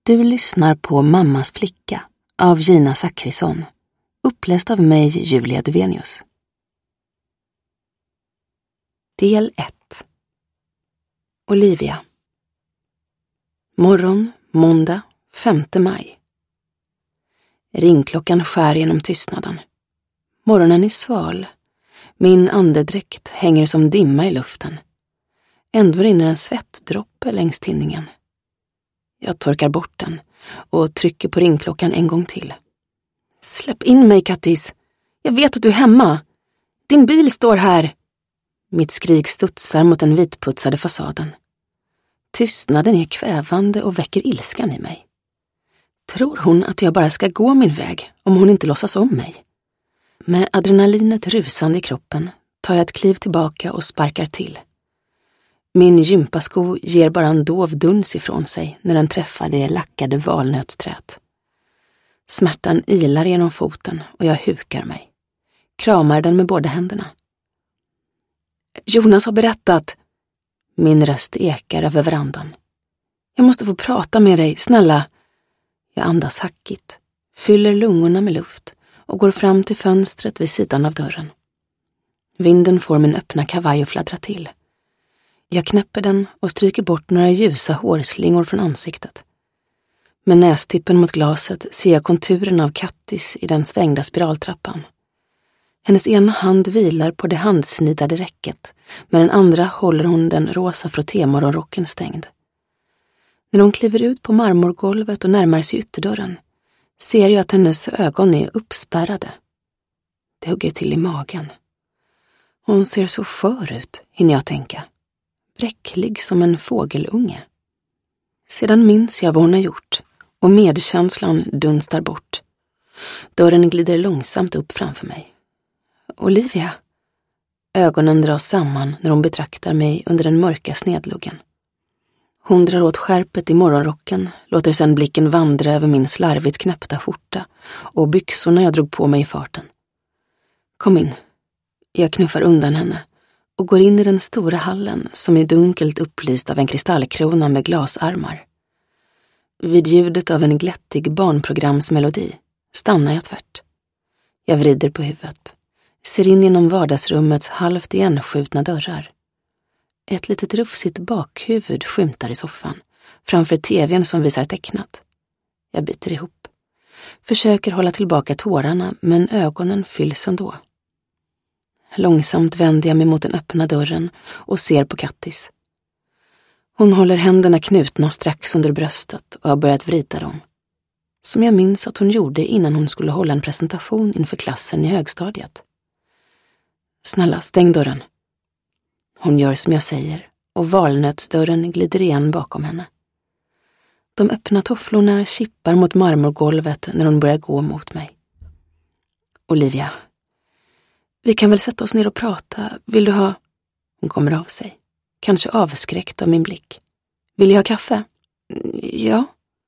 Du lyssnar på Mammas flicka av Gina Zachrisson, uppläst av mig, Julia Duvenius. Del 1. Olivia. Morgon, måndag, 5 maj. Ringklockan skär genom tystnaden. Morgonen är sval. Min andedräkt hänger som dimma i luften. Ändå rinner en svettdroppe längs tinningen. Jag torkar bort den och trycker på ringklockan en gång till. Släpp in mig, Kattis. Jag vet att du är hemma. Din bil står här. Mitt skrik studsar mot den vitputsade fasaden. Tystnaden är kvävande och väcker ilskan i mig. Tror hon att jag bara ska gå min väg om hon inte låtsas om mig? Med adrenalinet rusande i kroppen tar jag ett kliv tillbaka och sparkar till. Min gympasko ger bara en dov duns ifrån sig när den träffar det lackade valnötsträt. Smärtan ilar genom foten och jag hukar mig. Kramar den med båda händerna. Jonas har berättat. Min röst ekar över verandan. Jag måste få prata med dig, snälla. Jag andas hackigt, fyller lungorna med luft och går fram till fönstret vid sidan av dörren. Vinden får min öppna kavaj att fladdra till. Jag knäpper den och stryker bort några ljusa hårslingor från ansiktet. Med nästippen mot glaset ser jag konturen av Kattis i den svängda spiraltrappan. Hennes ena hand vilar på det handsnidade räcket, med den andra håller hon den rosa frottémorgonrocken stängd. När hon kliver ut på marmorgolvet och närmar sig ytterdörren ser jag att hennes ögon är uppspärrade. Det hugger till i magen. Hon ser så skör ut, hinner jag tänka. Bräcklig som en fågelunge. Sedan minns jag vad hon har gjort och medkänslan dunstar bort. Dörren glider långsamt upp framför mig. Olivia. Ögonen dras samman när hon betraktar mig under den mörka snedluggen. Hon drar åt skärpet i morgonrocken, låter sedan blicken vandra över min slarvigt knäppta skjorta och byxorna jag drog på mig i farten. Kom in. Jag knuffar undan henne och går in i den stora hallen som är dunkelt upplyst av en kristallkrona med glasarmar. Vid ljudet av en glättig barnprogramsmelodi stannar jag tvärt. Jag vrider på huvudet, ser in genom vardagsrummets halvt igenskjutna dörrar. Ett litet rufsigt bakhuvud skymtar i soffan, framför tvn som visar tecknat. Jag biter ihop. Försöker hålla tillbaka tårarna, men ögonen fylls ändå. Långsamt vänder jag mig mot den öppna dörren och ser på Kattis. Hon håller händerna knutna strax under bröstet och har börjat vrida dem. Som jag minns att hon gjorde innan hon skulle hålla en presentation inför klassen i högstadiet. Snälla, stäng dörren. Hon gör som jag säger och valnötsdörren glider igen bakom henne. De öppna tofflorna kippar mot marmorgolvet när hon börjar gå mot mig. Olivia, vi kan väl sätta oss ner och prata. Vill du ha... Hon kommer av sig, kanske avskräckt av min blick. Vill jag ha kaffe? Ja.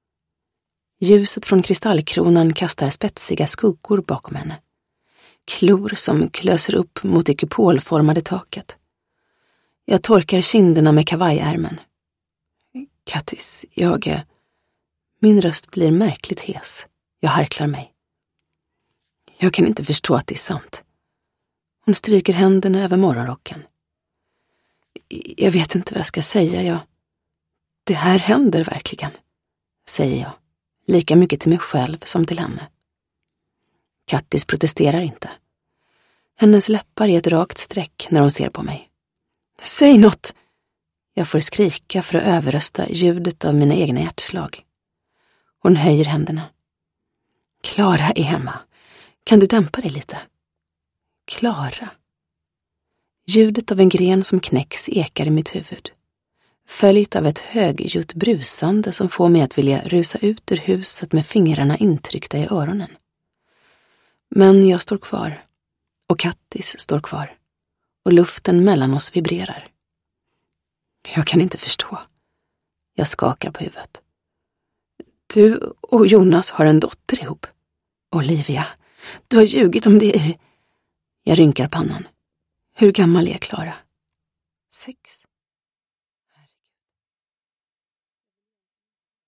Ljuset från kristallkronan kastar spetsiga skuggor bakom henne. Klor som klöser upp mot det kupolformade taket. Jag torkar kinderna med kavajärmen. Kattis, Min röst blir märkligt hes. Jag harklar mig. Jag kan inte förstå att det är sant. Hon stryker händerna över morgonrocken. Jag vet inte vad jag ska säga. Det här händer verkligen, säger jag. Lika mycket till mig själv som till henne. Kattis protesterar inte. Hennes läppar är ett rakt streck när hon ser på mig. Säg något! Jag får skrika för att överrösta ljudet av mina egna hjärtslag. Hon höjer händerna. Klara är hemma. Kan du dämpa dig lite? Klara. Ljudet av en gren som knäcks ekar i mitt huvud. Följt av ett högljutt brusande som får mig att vilja rusa ut ur huset med fingrarna intryckta i öronen. Men jag står kvar. Och Kattis står kvar. Och luften mellan oss vibrerar. Jag kan inte förstå. Jag skakar på huvudet. Du och Jonas har en dotter ihop. Olivia, du har ljugit om det i... Jag rynkar pannan. Hur gammal är Klara? 6.